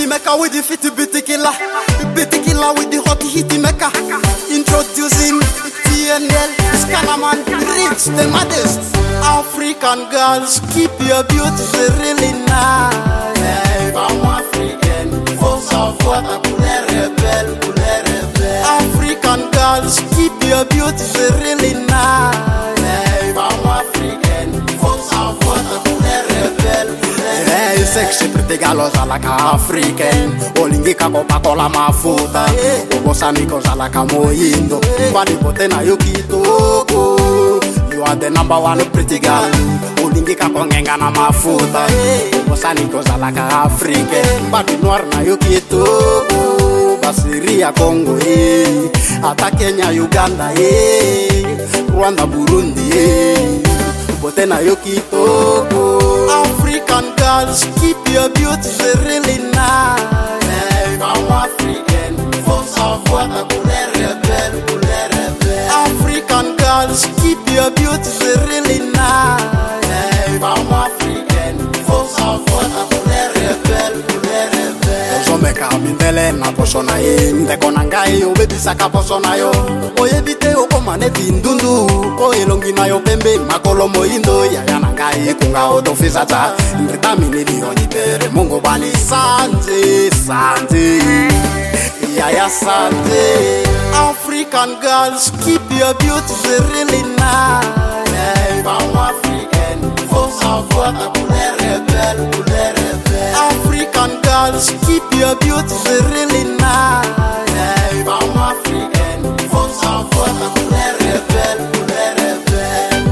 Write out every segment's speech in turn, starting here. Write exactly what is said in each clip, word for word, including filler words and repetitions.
hitty maker with the fitty bitty killer. Bitty killer with the hot hitty maker. Introducing T N L, Scanaman, rich the maddest. African girls, keep your beauty really nice. Hey, I'm African, force of water, couleur rebelle, couleur rebelle. African girls, keep your beauty really nice. Hey, I'm African, force of water, couleur rebelle. Hey, sexy pretty girls like African. Olingika kopa kola mafuta. Obosa miko like moindo. Bali pote na yokitoko. You are the number one pretty girl. Olingika kongenga na mafuta. Obosa niko like African. Bali noir na yokitoko. Basiria Congo, eh. Ata Kenya, Uganda, eh. Rwanda, Burundi, eh. Pote na yokitoko. African girls, keep your beauty really nice. Hey, I'm African, force of water, couleur rebelle, couleur rebelle. African girls, keep your beauty really nice. Hey, I'm African, force of water, couleur rebelle, couleur rebelle. Ozomeka mindele na posona ye, ndeko nangai obebisa ka posona yo. Oyebite okomane tindundu, oyelongi na yo pembe makolo moindo ya yanangai kunga otofisa ta. Ndetamini lioni pere mungu bani sante sante. Yaya sante. African girls, keep your beauty really nice. Hey, I'm African, force of water, couleur rebelle, couleur rebelle. African girls, keep your beauty really nice. Hey, I'm African, force of water, couleur rebelle, couleur rebelle.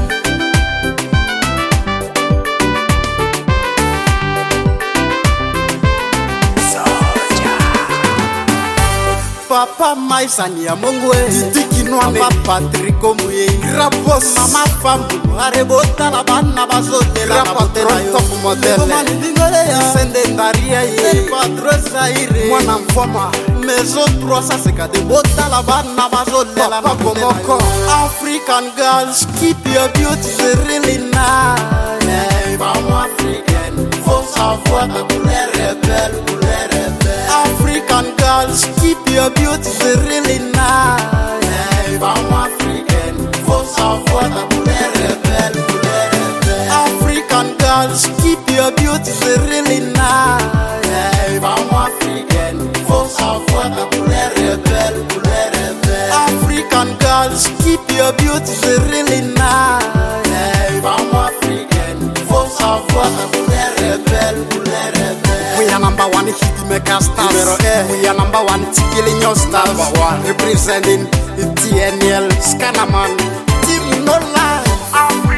Papa Maisani ya Mongwe Tiki Nwame Papa Triko Muye Rapos Mama Famu Arebota la bana bazote la napotela yo Top model Komani bingole ya Sende ndaria ye Patrosa ire Mwana mfoma Mezo trosa seka de bota la bana bazote la napotela yo African girls, keep your beauty really nice. Hey, I'm African, force of water, couleur rebelle, couleur rebelle. African girls, keep your beauty really nice. Hey, I'm African, force of water, couleur rebelle, couleur rebelle. African girls, keep your beauty really nice. Hey, I'm African, force of water, couleur rebelle, couleur rebelle. African girls, keep your beauty really nice. Hey, I'm African, force of water, couleur rebelle, couleur rebelle. We are number one hit maker stars. We are number one killing your stars. Number one representing T N L, Scanaman, Team No Lie.